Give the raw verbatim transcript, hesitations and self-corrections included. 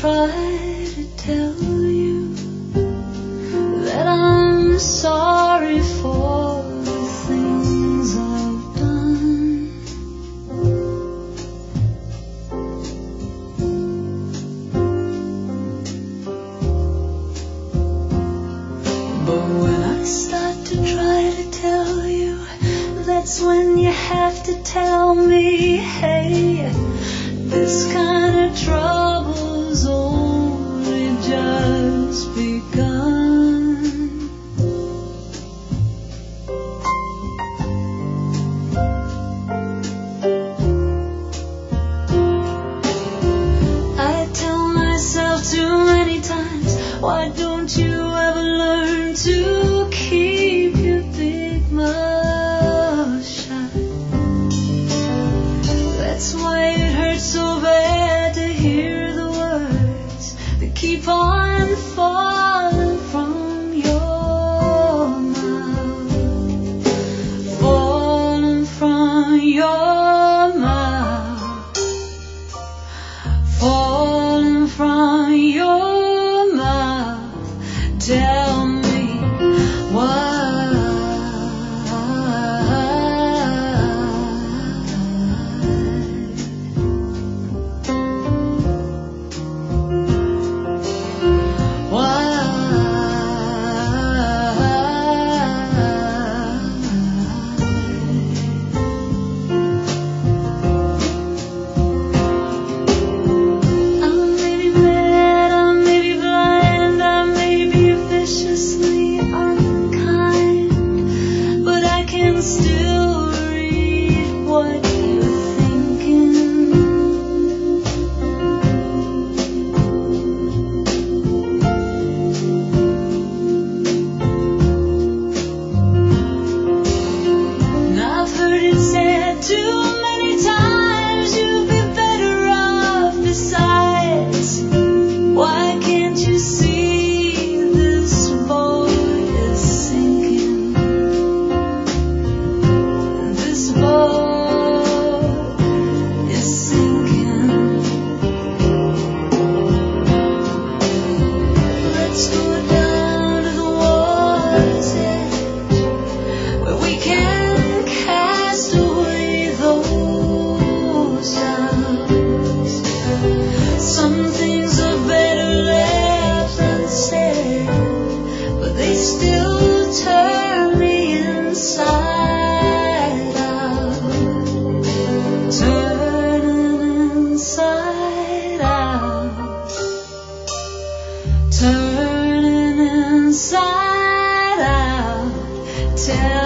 try to tell you that I'm sorry for the things I've done. But when I start to try to tell you, that's when you have to tell me, hey, this kind of trouble's only just begun. I tell myself too many times, why don't you ever learn to keep your big mouth shut? That's why it hurts so bad to hear the words that keep on falling from your mouth, falling from your mouth, falling from your mouth. Tell me why. Turning inside out, tell